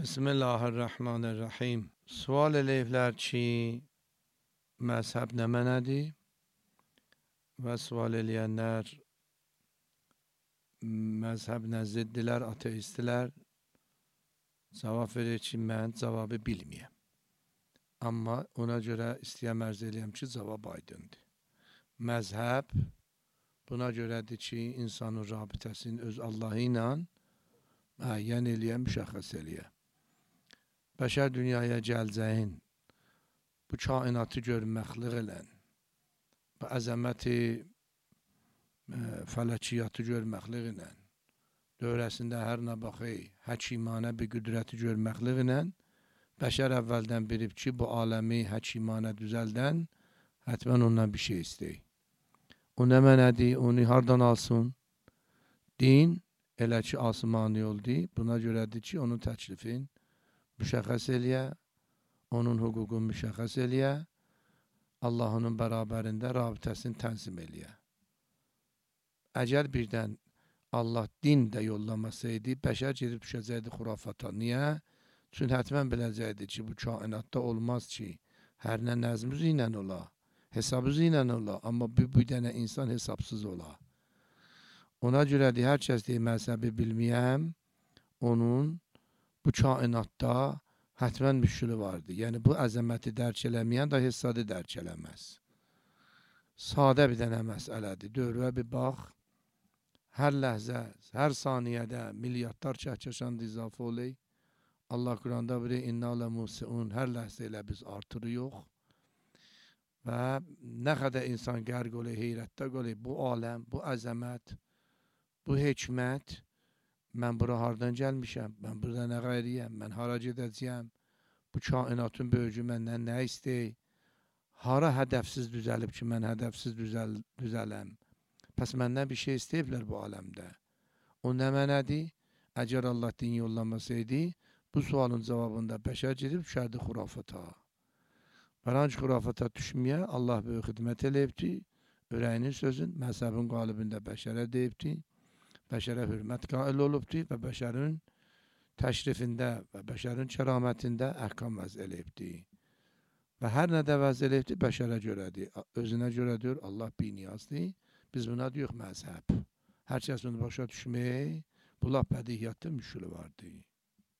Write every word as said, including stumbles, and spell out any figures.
Bismillahirrahmanirrahim. Sual eləyiblər ki, məzhəb nə mənədir? Və sual eləyənlər məzhəblə ziddilər, ateistlər. Cavab verir ki, mən cavabı bilməyəm. Amma ona görə istəyəm ərz eləyəm ki, cavab aydındır. Məzhəb buna görədir ki, insanın rabitəsini öz Allahı ilə müəyyən eləyə, müşəxəs eləyə. Bəşər dünyaya gəlcəyin, bu kainatı görməkliq elən, bu əzəməti fələkiyyatı görməkliq elən, dövrəsində hər nə baxı, həkimanə bir qüdrəti görməkliq elən, bəşər əvvəldən bilib ki, bu aləmi həkimanə düzəldən, hətmən ondan bir şey istəyir. O nə mənədir, onu hardan alsın? Din, elə ki, asmani oldu, buna görədir ki, onun təklifin müşəxəs eləyə, onun hüququnu müşəxəs eləyə, Allah'ın bərabərində rabitəsini tənzim eləyə. Əgər birdən Allah din də yollamasaydı, bəşər gedib düşəcəkdi xurafata. Niyə? Çünki hətmən biləcəkdi ki, bu kainatda olmaz ki, hər nə nəzmüzü ilə ola, hesabızı ilə ola, amma bir, bir dənə insan hesabsız ola. Ona görədir, hər kəs deyir, məzhəbi bilməyəm, onun bu kainatda hətmən müşkülü vardır. Yəni, bu əzəməti dərk eləməyən də hessadı dərk eləməz. Sadə bir dənə məsələdir. Dövrə bir bax, hər ləhzə, hər saniyədə milyardlar kəhkəşan izafə oley. Allah Quranda biri, inna lə musiun, hər ləhzə ilə biz artırıyıq. Və nə qədər insan qərq oley, heyrətdə oley, bu aləm, bu əzəmət, bu hikmət, mən bura hardan gəlmişəm, mən burada nə qayriyəm, mən hara gedəcəyəm, bu kainatın böyücü məndən nə istəyir, hara hədəfsiz düzəlib ki, mən hədəfsiz düzəl, düzələm. Pəs məndən bir şey istəyiblər bu aləmdə. O nə mənədir? Əgər Allah din yollamasaydı, bu sualın cavabında bəşər gedib düşərdi xurafata. Bəranc xurafata düşməyə Allah böyük xidmət eləyibdi, ürəyinin sözün, məzhəbin qalibində bəşərə deyibdi, bəşərə hürmət qail olubdur və bəşərin təşrifində və bəşərin kəramətində əhkam vəz eləyibdir. Və hər nədə vəz eləyibdir, bəşərə görədir. Özünə görədir, Allah biniyazdır. Biz buna deyirik məzhəb. Hər kəs bunu başa düşmək, bu lap bədihiyyatda müşkülü vardır.